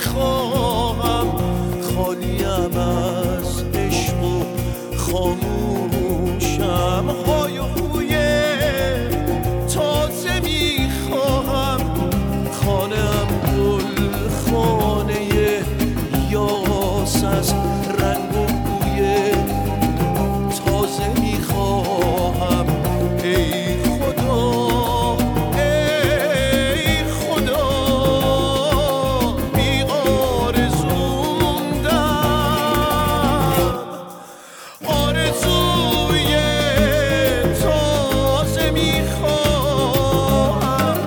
میخواهم، خالیم از عشق و خاموشم. های و هوی تازه میخواهم، خانم گل خانه یاس از رنگ و بوی تازه میخواهم. ای خدا ای خدا بی آرزوندم، آرزوی تازه میخواهم.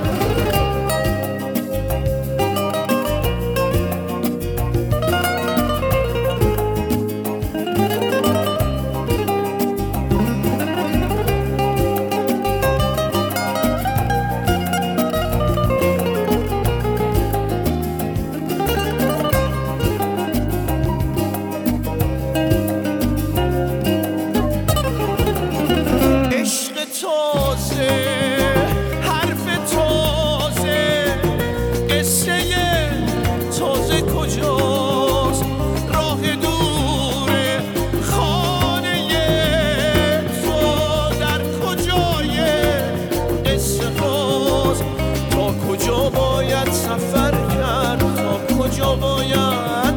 عشق تازه، حرف تازه، قصه تازه کجاست؟ راه دور خانه تو در کجای قصه هاست؟ تا کجا باید سفر کرد؟ تا کجا باید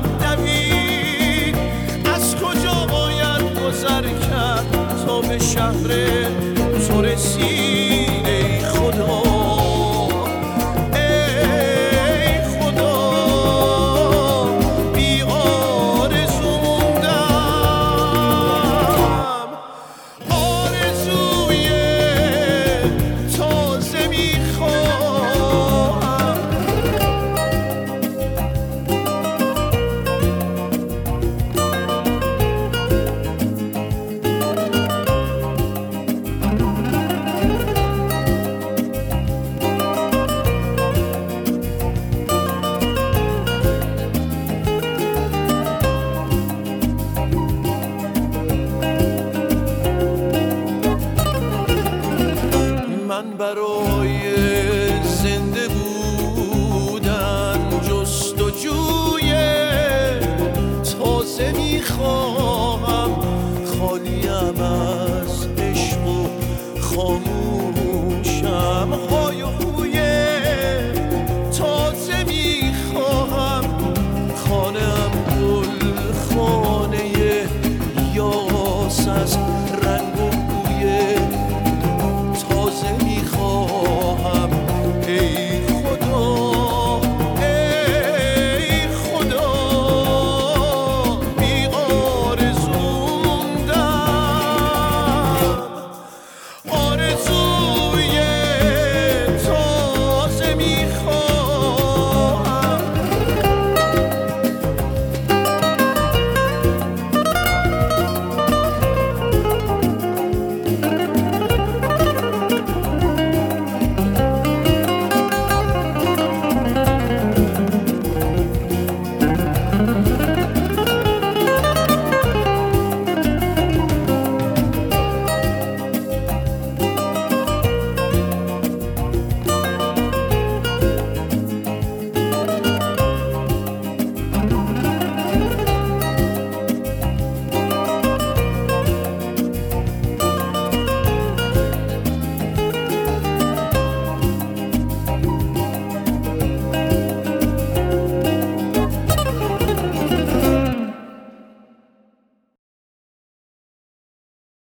دوید؟ از کجا باید گذر کرد تا به شهر